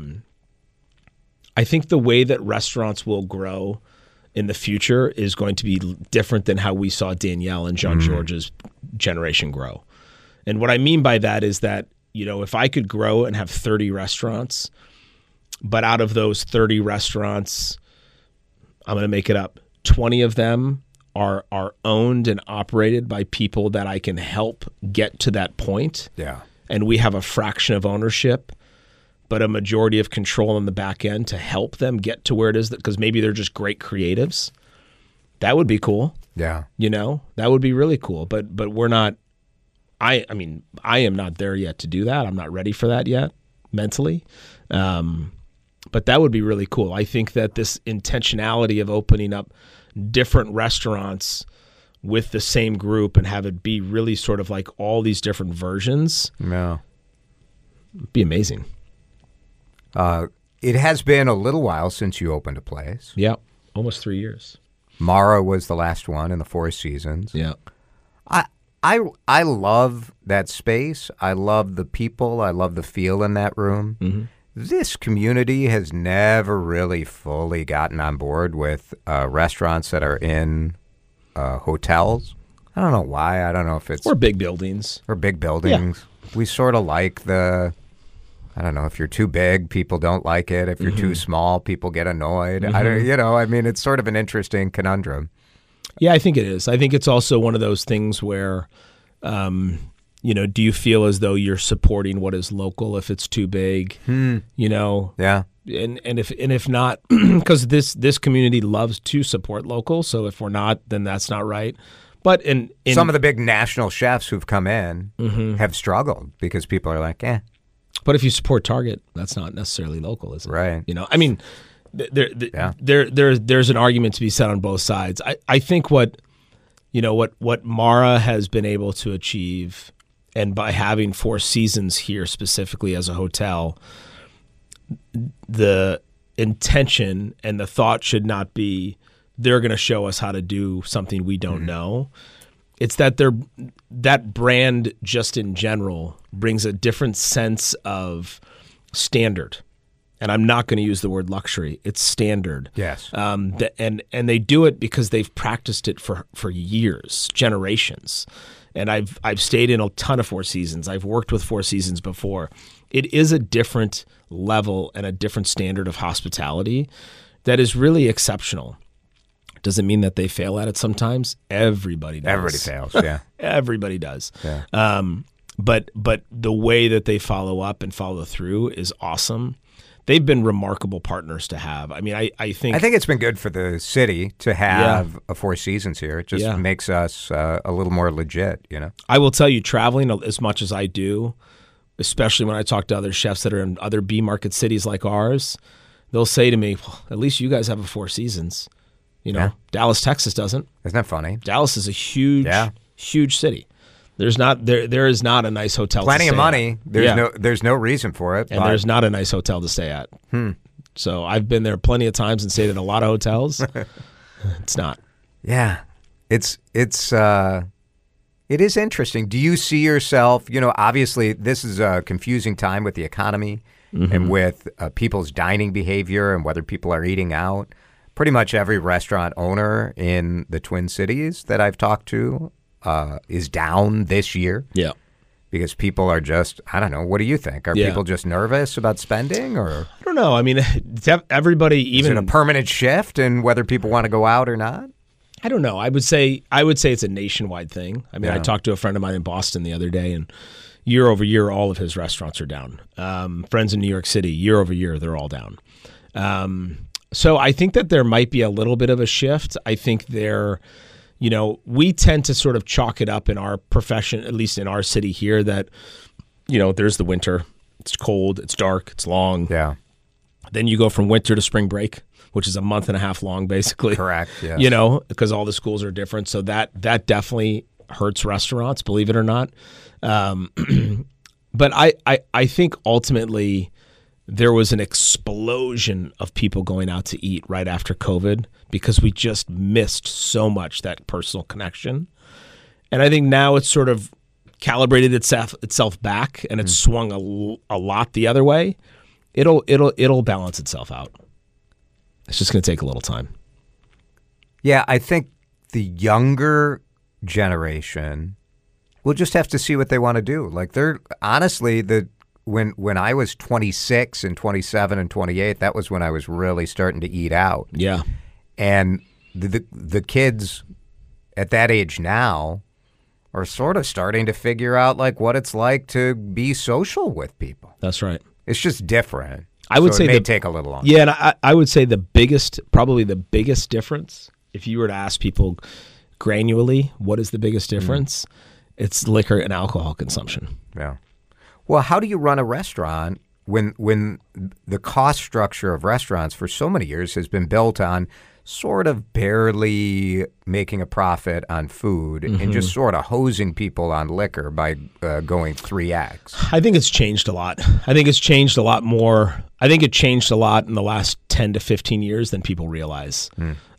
[SPEAKER 4] I think the way that restaurants will grow in the future is going to be different than how we saw Danielle and Jean-Georges' generation grow. And what I mean by that is that, if I could grow and have 30 restaurants, but out of those 30 restaurants, I'm going to make it up, 20 of them are owned and operated by people that I can help get to that point.
[SPEAKER 3] Yeah.
[SPEAKER 4] And we have a fraction of ownership, but a majority of control on the back end to help them get to where it is, because maybe they're just great creatives. That would be cool.
[SPEAKER 3] Yeah.
[SPEAKER 4] That would be really cool. But we're not, I am not there yet to do that. I'm not ready for that yet mentally. But that would be really cool. I think that this intentionality of opening up different restaurants with the same group and have it be really sort of like all these different versions.
[SPEAKER 3] Yeah.
[SPEAKER 4] Be amazing.
[SPEAKER 3] It has been a little while since you opened a place.
[SPEAKER 4] Yeah, almost 3 years.
[SPEAKER 3] Mara was the last one in the Four Seasons.
[SPEAKER 4] Yeah.
[SPEAKER 3] I love that space. I love the people. I love the feel in that room. Mm-hmm. This community has never really fully gotten on board with restaurants that are in hotels. I don't know why. I don't know if it's...
[SPEAKER 4] Or big buildings.
[SPEAKER 3] Yeah. We sort of like I don't know, if you're too big, people don't like it. If you're too small, people get annoyed. It's sort of an interesting conundrum.
[SPEAKER 4] Yeah, I think it is. I think it's also one of those things where, do you feel as though you're supporting what is local if it's too big?
[SPEAKER 3] Yeah.
[SPEAKER 4] And if not, because this community loves to support local, so if we're not, then that's not right. But in
[SPEAKER 3] some of the big national chefs who've come in have struggled because people are like, eh.
[SPEAKER 4] But if you support Target, that's not necessarily local, is it?
[SPEAKER 3] Right.
[SPEAKER 4] There's an argument to be said on both sides. I think what Mara has been able to achieve, and by having Four Seasons here specifically as a hotel, the intention and the thought should not be they're going to show us how to do something we don't know. It's that that brand just in general brings a different sense of standard. And I'm not going to use the word luxury. It's standard.
[SPEAKER 3] Yes.
[SPEAKER 4] And they do it because they've practiced it for years, generations. And I've stayed in a ton of Four Seasons. I've worked with Four Seasons before. it is a different level and a different standard of hospitality that is really exceptional. Doesn't mean that they fail at it sometimes. Everybody does.
[SPEAKER 3] Everybody fails, yeah.
[SPEAKER 4] Everybody does.
[SPEAKER 3] Yeah.
[SPEAKER 4] But the way that they follow up and follow through is awesome. They've been remarkable partners to have. I mean, I think
[SPEAKER 3] it's been good for the city to have a Four Seasons here. It just makes us a little more legit, you know?
[SPEAKER 4] I will tell you, traveling as much as I do, especially when I talk to other chefs that are in other B market cities like ours, they'll say to me, well, at least you guys have a Four Seasons. You know, Dallas, Texas doesn't.
[SPEAKER 3] Isn't that funny?
[SPEAKER 4] Dallas is a huge city. There is not a nice hotel.
[SPEAKER 3] Plenty
[SPEAKER 4] to
[SPEAKER 3] of
[SPEAKER 4] stay
[SPEAKER 3] money.
[SPEAKER 4] at.
[SPEAKER 3] There's no reason for it.
[SPEAKER 4] And there's not a nice hotel to stay at. So I've been there plenty of times and stayed at a lot of hotels. It's not.
[SPEAKER 3] Yeah, it is interesting. Do you see yourself? You know, obviously this is a confusing time with the economy and with people's dining behavior and whether people are eating out. Pretty much every restaurant owner in the Twin Cities that I've talked to is down this year.
[SPEAKER 4] Yeah.
[SPEAKER 3] Because people are just, I don't know, what do you think? Are people just nervous about spending or?
[SPEAKER 4] I don't know. I mean, everybody even.
[SPEAKER 3] Is it a permanent shift in whether people want to go out or not?
[SPEAKER 4] I don't know. I would say it's a nationwide thing. I mean, I talked to a friend of mine in Boston the other day, and year over year, all of his restaurants are down. Friends in New York City, year over year, they're all down. So I think that there might be a little bit of a shift. I think we tend to sort of chalk it up in our profession, at least in our city here, that, there's the winter. It's cold, it's dark, it's long.
[SPEAKER 3] Yeah.
[SPEAKER 4] Then you go from winter to spring break, which is a month and a half long, basically.
[SPEAKER 3] Correct, yes.
[SPEAKER 4] Because all the schools are different. So that definitely hurts restaurants, believe it or not. But I think ultimately there was an explosion of people going out to eat right after COVID because we just missed so much that personal connection. And I think now it's sort of calibrated itself back and it's swung a lot the other way. It'll balance itself out. It's just going to take a little time.
[SPEAKER 3] Yeah, I think the younger generation will just have to see what they want to do. Like when I was 26 and 27 and 28, that was when I was really starting to eat out.
[SPEAKER 4] Yeah.
[SPEAKER 3] And the kids at that age now are sort of starting to figure out like what it's like to be social with people.
[SPEAKER 4] That's right.
[SPEAKER 3] It's just different.
[SPEAKER 4] I would say
[SPEAKER 3] it may take a little longer.
[SPEAKER 4] Yeah, and I would say probably the biggest difference, if you were to ask people granularly, what is the biggest difference? It's liquor and alcohol consumption.
[SPEAKER 3] Yeah. Well, how do you run a restaurant when the cost structure of restaurants for so many years has been built on sort of barely making a profit on food and just sort of hosing people on liquor by going 3X?
[SPEAKER 4] I think it's changed a lot. I think it's changed a lot more. I think it changed a lot in the last 10 to 15 years than people realize.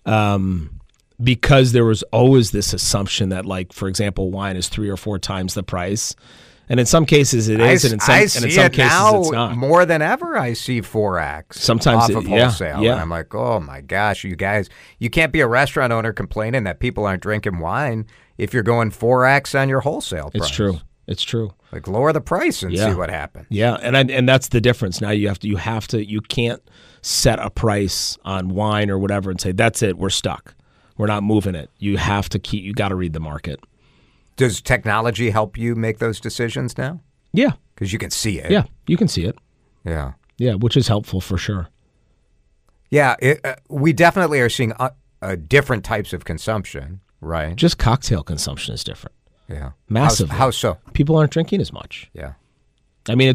[SPEAKER 4] Because there was always this assumption that, like, for example, wine is 3 or 4 times the price. And in some cases it is, and in some cases it's not.
[SPEAKER 3] More than ever, I see 4X
[SPEAKER 4] sometimes
[SPEAKER 3] off of wholesale. And I'm like, oh my gosh, you guys, you can't be a restaurant owner complaining that people aren't drinking wine if you're going 4X on your wholesale price.
[SPEAKER 4] It's true.
[SPEAKER 3] Like lower the price and see what happens.
[SPEAKER 4] Yeah, and that's the difference. Now you can't set a price on wine or whatever and say that's it, we're stuck. We're not moving it. You got to read the market.
[SPEAKER 3] Does technology help you make those decisions now?
[SPEAKER 4] Yeah.
[SPEAKER 3] Because you can see it.
[SPEAKER 4] Yeah, you can see it.
[SPEAKER 3] Yeah.
[SPEAKER 4] Yeah, which is helpful for sure.
[SPEAKER 3] Yeah, we definitely are seeing different types of consumption, right?
[SPEAKER 4] Just cocktail consumption is different.
[SPEAKER 3] Yeah.
[SPEAKER 4] Massively.
[SPEAKER 3] How so?
[SPEAKER 4] People aren't drinking as much.
[SPEAKER 3] Yeah.
[SPEAKER 4] I mean,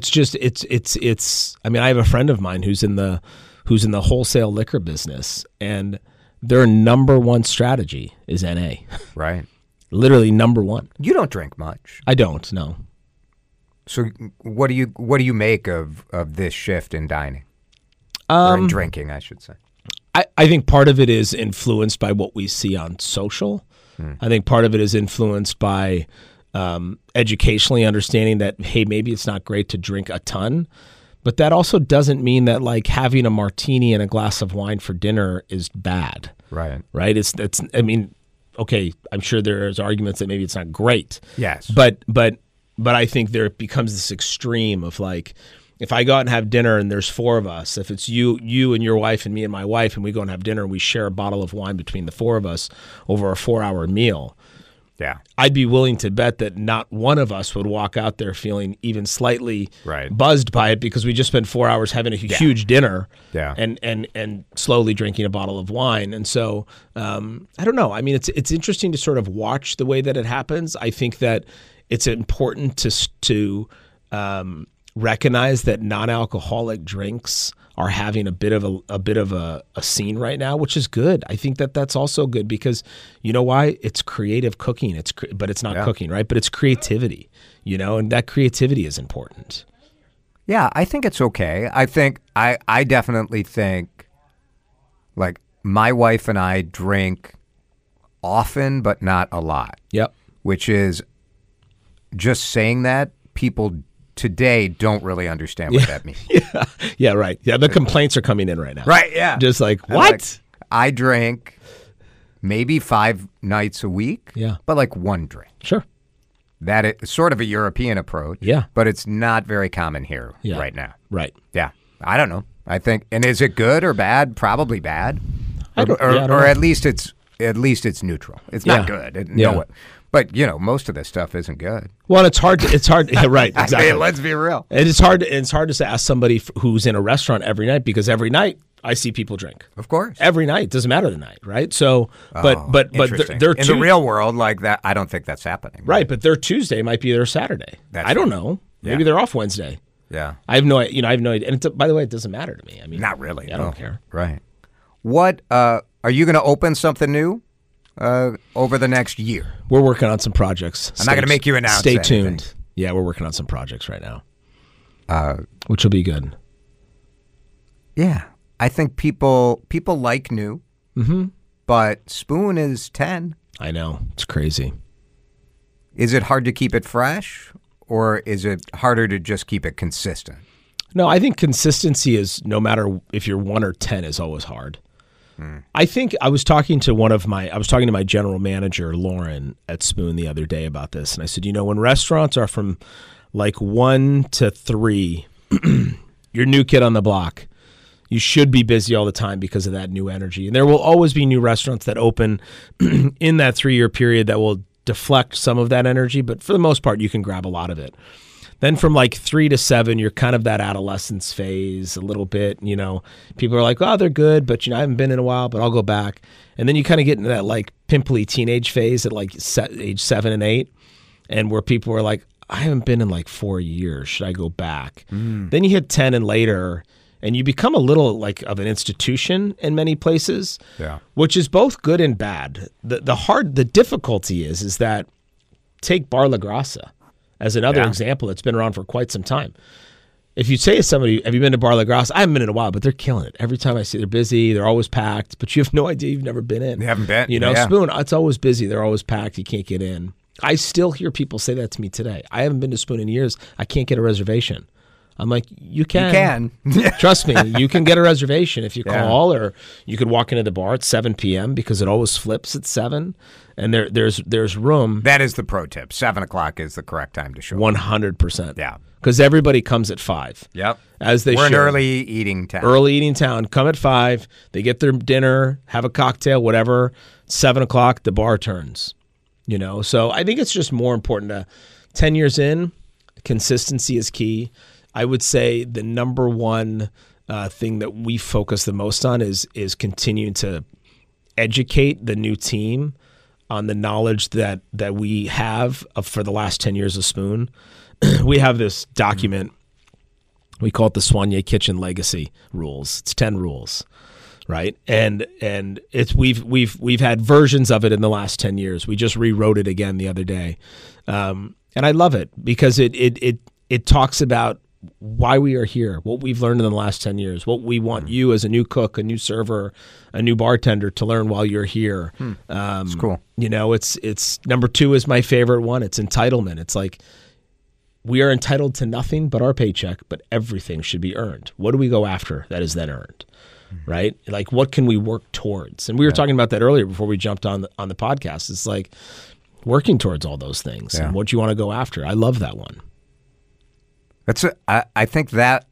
[SPEAKER 4] I mean, I have a friend of mine who's in the wholesale liquor business, and their number one strategy is NA.
[SPEAKER 3] Right.
[SPEAKER 4] Literally number one.
[SPEAKER 3] You don't drink much.
[SPEAKER 4] I don't, no.
[SPEAKER 3] So what do you make of this shift in dining? Or in drinking, I should say.
[SPEAKER 4] I think part of it is influenced by what we see on social. I think part of it is influenced by educationally understanding that, hey, maybe it's not great to drink a ton, but that also doesn't mean that like having a martini and a glass of wine for dinner is bad.
[SPEAKER 3] Right.
[SPEAKER 4] Right? I mean, okay, I'm sure there's arguments that maybe it's not great.
[SPEAKER 3] Yes.
[SPEAKER 4] But I think there becomes this extreme of like, if I go out and have dinner and there's 4 of us, if it's you and your wife and me and my wife, and we go and have dinner and we share a bottle of wine between the 4 of us over a 4-hour meal,
[SPEAKER 3] Yeah.
[SPEAKER 4] I'd be willing to bet that not one of us would walk out there feeling even slightly
[SPEAKER 3] Right.
[SPEAKER 4] buzzed by it, because we just spent 4 hours having a huge dinner
[SPEAKER 3] Yeah.
[SPEAKER 4] and slowly drinking a bottle of wine. And so I don't know. I mean, it's interesting to sort of watch the way that it happens. I think that it's important to recognize that non-alcoholic drinks are having a bit of a scene right now, which is good. I think that that's also good, because you know why? It's creative cooking. But it's not cooking, right? But it's creativity, and that creativity is important.
[SPEAKER 3] Yeah, I think it's okay. I definitely think, like, my wife and I drink often, but not a lot.
[SPEAKER 4] Yep.
[SPEAKER 3] Which is, just saying that, people today don't really understand what that means.
[SPEAKER 4] Yeah, right. Yeah, the complaints are coming in right now.
[SPEAKER 3] Right, yeah.
[SPEAKER 4] Just like, what?
[SPEAKER 3] Like, I drink maybe 5 nights a week, but like one drink.
[SPEAKER 4] Sure.
[SPEAKER 3] That is sort of a European approach,
[SPEAKER 4] but
[SPEAKER 3] it's not very common here right now.
[SPEAKER 4] Right.
[SPEAKER 3] Yeah. I don't know. I think, and is it good or bad? Probably bad.
[SPEAKER 4] I don't
[SPEAKER 3] Or
[SPEAKER 4] know.
[SPEAKER 3] at least it's neutral. It's not good. But most of this stuff isn't good.
[SPEAKER 4] Well, it's hard. Yeah, right. Exactly.
[SPEAKER 3] I mean, let's be real.
[SPEAKER 4] And it's hard to ask somebody who's in a restaurant every night, because every night I see people drink.
[SPEAKER 3] Of course.
[SPEAKER 4] Every night. Doesn't matter the night, right? So, but they're
[SPEAKER 3] in the real world, like that, I don't think that's happening.
[SPEAKER 4] Right, but their Tuesday might be their Saturday. I don't know. Maybe they're off Wednesday.
[SPEAKER 3] Yeah.
[SPEAKER 4] I have no idea. And by the way, it doesn't matter to me. I mean,
[SPEAKER 3] not really.
[SPEAKER 4] I don't care.
[SPEAKER 3] Right. What are you going to open something new over the next year?
[SPEAKER 4] We're working on some projects.
[SPEAKER 3] I'm not going to make you announce.
[SPEAKER 4] Stay
[SPEAKER 3] anything.
[SPEAKER 4] tuned. Yeah, we're working on some projects right now, which will be good.
[SPEAKER 3] Yeah, I think people like new, but Spoon is 10.
[SPEAKER 4] I know, it's crazy.
[SPEAKER 3] Is it hard to keep it fresh, or is it harder to just keep it consistent?
[SPEAKER 4] No, I think consistency is, no matter if you're 1 or 10, is always hard. I think I was talking to my general manager, Lauren, at Spoon the other day about this. And I said, when restaurants are from like 1 to 3, you're new kid on the block. You should be busy all the time because of that new energy. And there will always be new restaurants that open in that 3-year period that will deflect some of that energy. But for the most part, you can grab a lot of it. Then from like 3 to 7, you're kind of that adolescence phase a little bit. People are like, oh, they're good, but I haven't been in a while, but I'll go back. And then you kind of get into that like pimply teenage phase at like age 7 and 8, and where people are like, I haven't been in like 4 years. Should I go back? Then you hit 10 and later, and you become a little like of an institution in many places, which is both good and bad. The difficulty is that, take Bar La Grassa as another example that's been around for quite some time. If you say to somebody, have you been to Bar La Grassa? I haven't been in a while, but they're killing it. Every time I see, they're busy, they're always packed, but you have no idea, you've never been in.
[SPEAKER 3] You haven't been?
[SPEAKER 4] Spoon, it's always busy, they're always packed, you can't get in. I still hear people say that to me today. I haven't been to Spoon in years, I can't get a reservation. I'm like, you can. Trust me, you can get a reservation if you call, or you could walk into the bar at 7 p.m. because it always flips at 7, and there's room.
[SPEAKER 3] That is the pro tip. 7 o'clock is the correct time to show up.
[SPEAKER 4] 100%.
[SPEAKER 3] Yeah.
[SPEAKER 4] Because everybody comes at 5.
[SPEAKER 3] Yep.
[SPEAKER 4] As they
[SPEAKER 3] We're
[SPEAKER 4] should.
[SPEAKER 3] an early eating town.
[SPEAKER 4] Early eating town. Come at 5. They get their dinner, have a cocktail, whatever. 7 o'clock, the bar turns. So I think it's just more important to, 10 years in, consistency is key. I would say the number one thing that we focus the most on is continuing to educate the new team on the knowledge that we have for the last 10 years of Spoon. We have this document. We call it the Soigné Kitchen Legacy Rules. It's 10 rules, right? And it's we've had versions of it in the last 10 years. We just rewrote it again the other day, and I love it because it talks about why we are here, what we've learned in the last 10 years, what we want you as a new cook, a new server, a new bartender to learn while you're here.
[SPEAKER 3] It's cool.
[SPEAKER 4] It's number 2 is my favorite one. It's entitlement. It's like, we are entitled to nothing but our paycheck, but everything should be earned. What do we go after that is then earned, right? Like, what can we work towards? And we were talking about that earlier before we jumped on the podcast. It's like working towards all those things and what you want to go after. I love that one.
[SPEAKER 3] I think that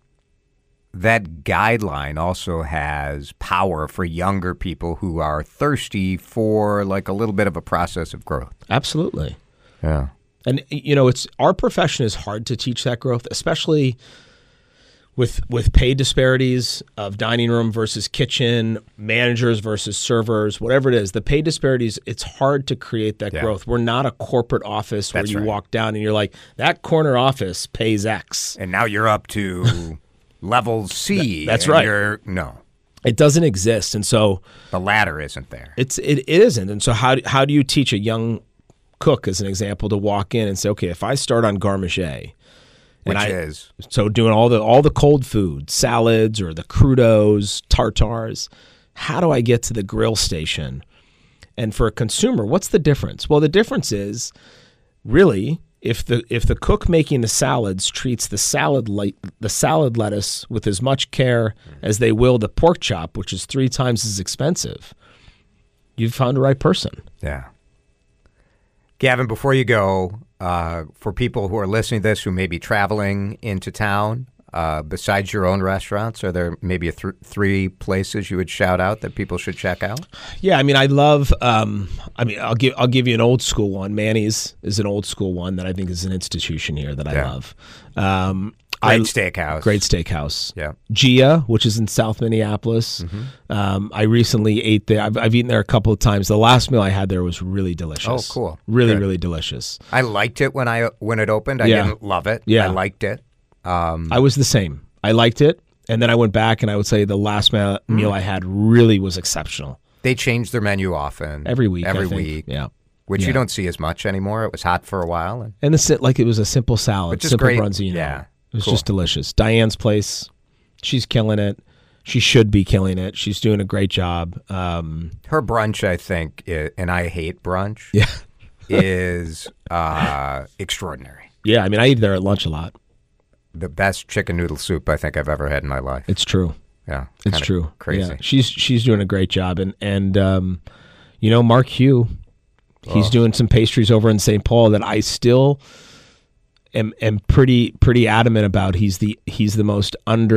[SPEAKER 3] guideline also has power for younger people who are thirsty for like a little bit of a process of growth.
[SPEAKER 4] Absolutely.
[SPEAKER 3] Yeah.
[SPEAKER 4] And, it's our profession is hard to teach that growth, especially with pay disparities of dining room versus kitchen, managers versus servers, whatever it is. The pay disparities, it's hard to create that growth. We're not a corporate office where you walk down and you're like, that corner office pays X.
[SPEAKER 3] And now you're up to level C.
[SPEAKER 4] That's right.
[SPEAKER 3] No.
[SPEAKER 4] It doesn't exist. And so
[SPEAKER 3] the ladder isn't there.
[SPEAKER 4] It isn't. And so how do you teach a young cook, as an example, to walk in and say, okay, if I start on garde manger, so doing all the cold food, salads or the crudos, tartars, how do I get to the grill station? And for a consumer, what's the difference? Well, the difference is really if the cook making the salads treats the salad lettuce with as much care as they will the pork chop, which is 3 times as expensive, you've found the right person.
[SPEAKER 3] Yeah. Gavin, before you go, for people who are listening to this who may be traveling into town, besides your own restaurants, are there maybe 3 places you would shout out that people should check out?
[SPEAKER 4] Yeah, I mean, I love. I'll give you an old school one. Manny's is an old school one that I think is an institution here that I love. Great steakhouse.
[SPEAKER 3] Yeah.
[SPEAKER 4] Gia, which is in South Minneapolis. Mm-hmm. I recently ate there. I've eaten there a couple of times. The last meal I had there was really delicious.
[SPEAKER 3] Oh, cool.
[SPEAKER 4] Really delicious.
[SPEAKER 3] I liked it when it opened. I didn't love it.
[SPEAKER 4] Yeah.
[SPEAKER 3] I liked it.
[SPEAKER 4] I was the same. I liked it. And then I went back and I would say the last meal I had really was exceptional.
[SPEAKER 3] They changed their menu often.
[SPEAKER 4] Every week.
[SPEAKER 3] Yeah. Which you don't see as much anymore. It was hot for a while.
[SPEAKER 4] And it was a simple salad. Simple
[SPEAKER 3] great.
[SPEAKER 4] Bronzino.
[SPEAKER 3] Yeah.
[SPEAKER 4] It was just delicious. Diane's place, she's killing it. She should be killing it. She's doing a great job.
[SPEAKER 3] Her brunch, I think, and I hate brunch, is extraordinary.
[SPEAKER 4] Yeah, I mean, I eat there at lunch a lot.
[SPEAKER 3] The best chicken noodle soup I think I've ever had in my life.
[SPEAKER 4] It's true.
[SPEAKER 3] Yeah,
[SPEAKER 4] it's true.
[SPEAKER 3] Crazy.
[SPEAKER 4] Yeah. She's doing a great job, and Mark Hugh, he's doing some pastries over in St. Paul that I still am pretty adamant about. He's the most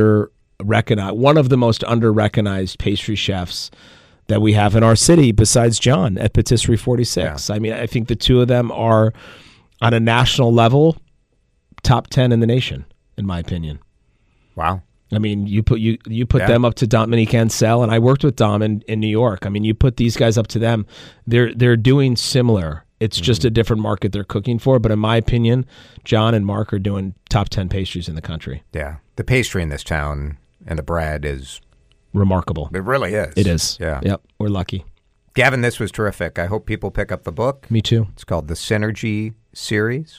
[SPEAKER 4] one of the most under-recognized pastry chefs that we have in our city besides John at Patisserie 46. Yeah. I mean, I think the two of them are on a national level top 10 in the nation, in my opinion.
[SPEAKER 3] Wow.
[SPEAKER 4] I mean, you put them up to Dominique Ansel, and I worked with Dom in New York. I mean, you put these guys up to them. They're doing similar. It's just a different market they're cooking for. But in my opinion, John and Mark are doing top 10 pastries in the country.
[SPEAKER 3] Yeah. The pastry in this town and the bread is
[SPEAKER 4] remarkable.
[SPEAKER 3] It really is.
[SPEAKER 4] It is.
[SPEAKER 3] Yeah.
[SPEAKER 4] Yep. We're lucky.
[SPEAKER 3] Gavin, this was terrific. I hope people pick up the book.
[SPEAKER 4] Me too.
[SPEAKER 3] It's called The Synergy Series.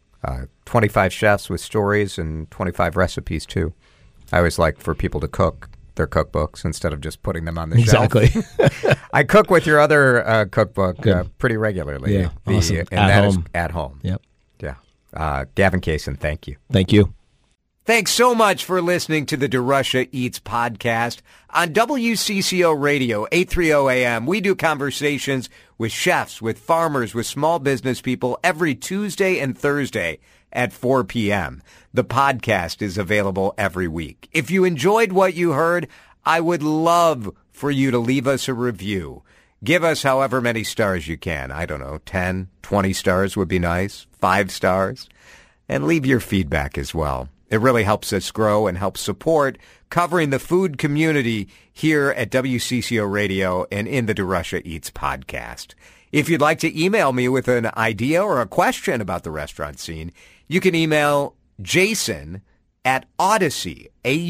[SPEAKER 3] 25 chefs with stories and 25 recipes, too. I always like for people to cook their cookbooks instead of just putting them on the shelf.
[SPEAKER 4] Exactly.
[SPEAKER 3] I cook with your other cookbook pretty regularly.
[SPEAKER 4] Yeah, awesome.
[SPEAKER 3] And that is at home.
[SPEAKER 4] Yep.
[SPEAKER 3] Yeah. Gavin Kaysen, thank you.
[SPEAKER 4] Thank you.
[SPEAKER 3] Thanks so much for listening to the DeRusha Eats podcast on WCCO Radio, 830 AM. We do conversations with chefs, with farmers, with small business people every Tuesday and Thursday at 4 p.m. The podcast is available every week. If you enjoyed what you heard, I would love for you to leave us a review. Give us however many stars you can. I don't know, 10, 20 stars would be nice, 5 stars. And leave your feedback as well. It really helps us grow and helps support covering the food community here at WCCO Radio and in the DeRusha Eats podcast. If you'd like to email me with an idea or a question about the restaurant scene, you can email Jason at Odyssey,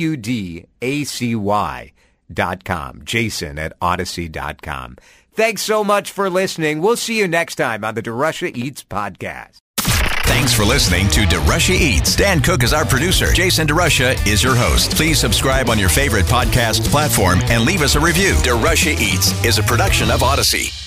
[SPEAKER 3] AUDACY.com. Jason at Odyssey.com. Thanks so much for listening. We'll see you next time on the DeRusha Eats podcast.
[SPEAKER 2] Thanks for listening to DeRusha Eats. Dan Cook is our producer. Jason DeRusha is your host. Please subscribe on your favorite podcast platform and leave us a review. DeRusha Eats is a production of Odyssey.